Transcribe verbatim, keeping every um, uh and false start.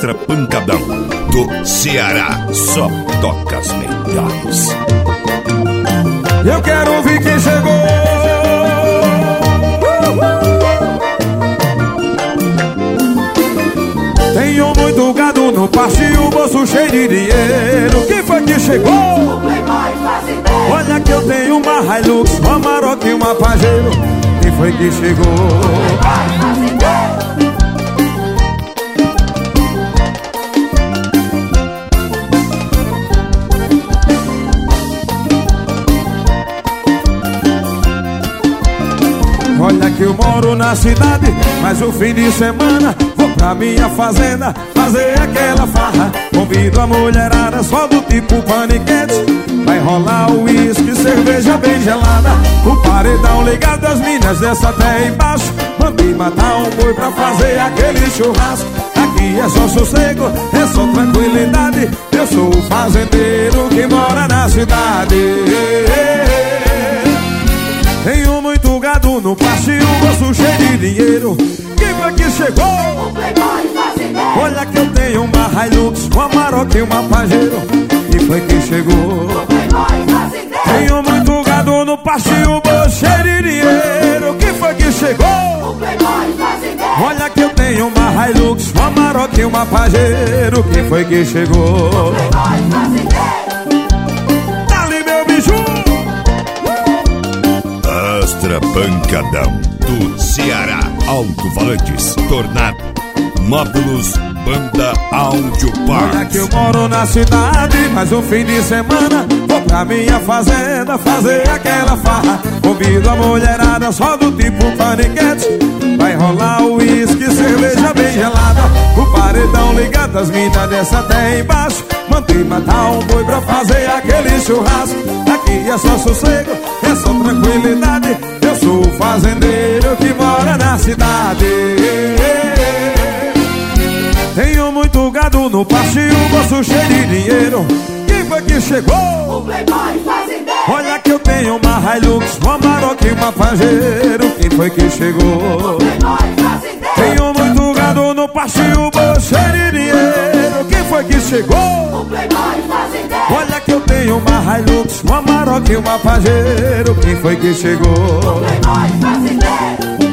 Extra Pancadão do Ceará, só toca as melhores. Eu quero ouvir quem chegou. Tenho muito gado no pasto e o bolso cheio de dinheiro. Quem foi que chegou? O Playboy fazendeiro. Olha que eu tenho uma Hilux, uma Maroc e uma Pajero. Quem foi que chegou? O Playboy fazendeiro. Olha que eu moro na cidade, mas o fim de semana vou pra minha fazenda fazer aquela farra. Convido a mulherada só do tipo paniquete. Vai rolar uísque, cerveja bem gelada. O paredão ligado, as minas dessa até embaixo. Mandei matar um boi pra fazer aquele churrasco. Aqui é só sossego, é só tranquilidade. Eu sou o fazendeiro que mora na cidade. Tenho muito gado no pasto e um bolso cheio de dinheiro. Quem foi que chegou? O Playboy fazendeiro. Olha que eu tenho uma Hilux, uma Maroc e uma Pajero. Quem foi que chegou? O Playboy fazendeiro. Tenho muito gado no pasto e um bolso cheio de dinheiro. Quem foi que chegou? O Playboy fazendeiro. Olha que eu tenho uma Hilux, uma Maroc e uma Pajero. Quem foi que chegou? O Playboy fazendeiro. Dali meu biju. Extra Pancadão do Ceará, alto-falantes, tornado, módulos, banda áudio Olha que eu parts. moro na cidade, mas um fim de semana vou pra minha fazenda fazer aquela farra. Convido a mulherada só do tipo paniquete. Vai rolar uísque, cerveja bem gelada. O paredão ligado, as minas dessa até embaixo. Mandei matar um boi pra fazer aquele churrasco. Aqui é só sossego, é só tranquilidade. Eu sou o fazendeiro que mora na cidade. Tenho muito gado no pasto e um bolso cheio de dinheiro. Quem foi que chegou? O Playboy fazendeiro. Olha que eu tenho uma Hilux, uma Maroc e uma Pajero. Quem foi que chegou? O Playboy fazendeiro. Tenho muito gado no pasto e um bolso cheio de dinheiro. Quem foi que chegou? O Playboy fazendeiro. Olha que eu tenho uma Hilux, uma Maroc e uma Pajero. Quem foi que chegou? O Playboy fazendeiro.